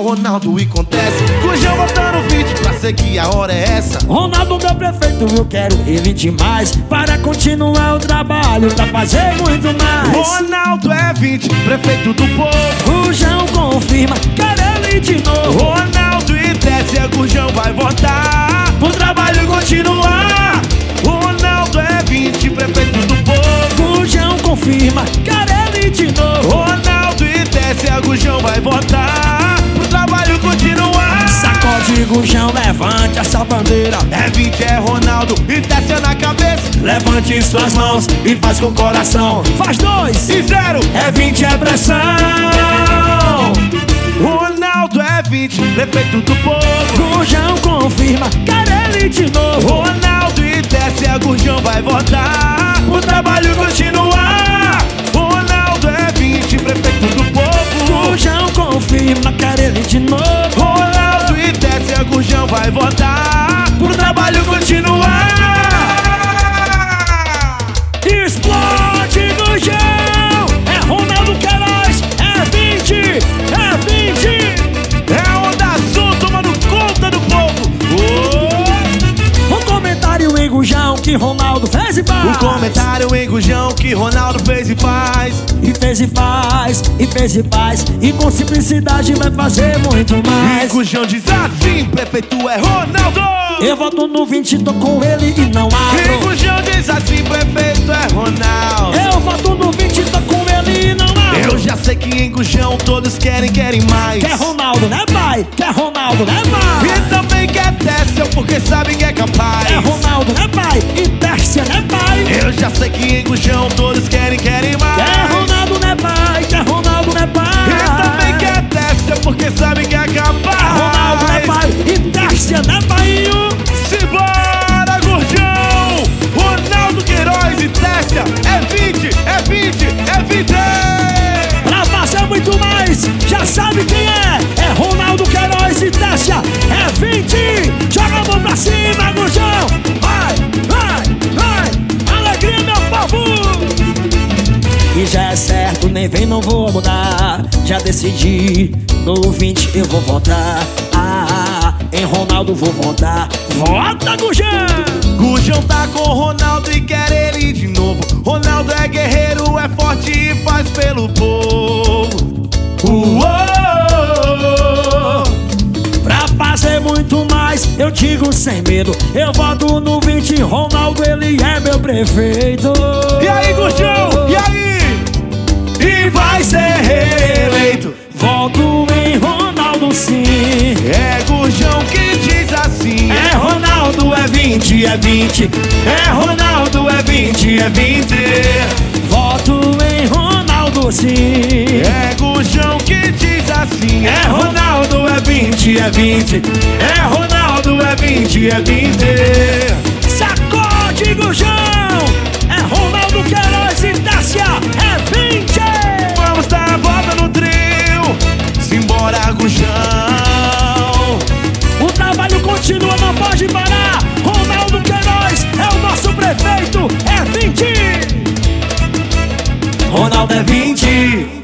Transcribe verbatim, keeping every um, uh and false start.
Ronaldo e acontece. Gurjão botando vinte pra ser que a hora é essa. Ronaldo, meu prefeito, eu quero ele demais para continuar o trabalho, pra fazer muito mais. Ronaldo é vinte, prefeito do povo. Gurjão confirma, quero ele de novo. Ronaldo e desce, a Gurjão vai votar pro trabalho continuar. Ronaldo é vinte, prefeito do povo. Gurjão confirma, quero ele de novo. Ronaldo e desce, a Gurjão vai votar pro trabalho continuar. Sacode, Gurjão, levante essa bandeira. É vinte, é Ronaldo e desce na cabeça. Levante suas mãos e faz com o coração. Faz dois e zero. É vinte, é pressão. Ronaldo é vinte, prefeito do povo. Gurjão confirma, quero ele de novo. Ronaldo e desce, a Gurjão vai votar pro trabalho continuar. Ronaldo é vinte, prefeito do povo. Gurjão confirma, quero ele de novo. Ronaldo e desce, a Gurjão vai votar pro trabalho continuar. Explode, Gurjão! É Ronaldo Queiroz, é vinte, é vinte. É onda azul tomando conta do povo. Oh! Um comentário em Gurjão que Ronaldo fez e faz. Um comentário em Gurjão que Ronaldo fez e faz. E fez e faz, e fez e faz. E com simplicidade vai fazer muito mais. E Gurjão diz assim, prefeito é Ronaldo. Eu voto no vinte, tô com ele e não abro. E Gurjão diz assim, prefeito é Ronaldo. Eu voto no vinte, tô com ele e não abro. Eu já sei que em Gurjão todos querem, querem mais. Quer Ronaldo, né pai? Quer Ronaldo, né pai? E também quer Tércia, porque sabem que é capaz. É Ronaldo, né pai? E Tércia, né pai? Eu já sei que em Gurjão todos querem, querem mais. Quer Ronaldo, né pai? Quer Ronaldo, né pai? E também quer Tércia, porque sabem que é capaz. É Ronaldo, né pai? E Tércia, né pai? Simbora, Gurjão! Ronaldo Queiroz e Tércia é vinte, é vinte, é vinte! Pra fazer muito mais, já sabe quem é? É Ronaldo Queiroz e Tércia, é vinte! Joga a mão pra cima, Gurjão! Vai, vai, vai! Alegria, meu povo! E já é certo, nem vem, não vou mudar. Já decidi, no vinte eu vou votar. Ah, em Ronaldo vou votar. Vota, Gurjão! Gurjão tá com Ronaldo e quer ele de novo. Ronaldo é guerreiro, é forte e faz pelo povo. Uou! Pra fazer muito mais, eu digo sem medo. Eu voto no vinte, Ronaldo, ele é meu prefeito. E aí, Gurjão? E aí? E vai ser reeleito. Voto em Ronaldo, sim. É Gurjão que diz assim. É Ronaldo, é vinte, é vinte. É Ronaldo, é vinte, é vinte. Voto em Ronaldo, sim. É Gurjão que diz assim. É Ronaldo, é vinte, é vinte. É Ronaldo, é vinte, é vinte. Sacode, Gurjão! É Ronaldo Queiroz e Tércia, é vinte. Vamos dar a volta no trio. Simbora, Gurjão. O trabalho continua, não pode parar. Ronaldo Queiroz é o nosso prefeito, é vinte. Ronaldo é vinte.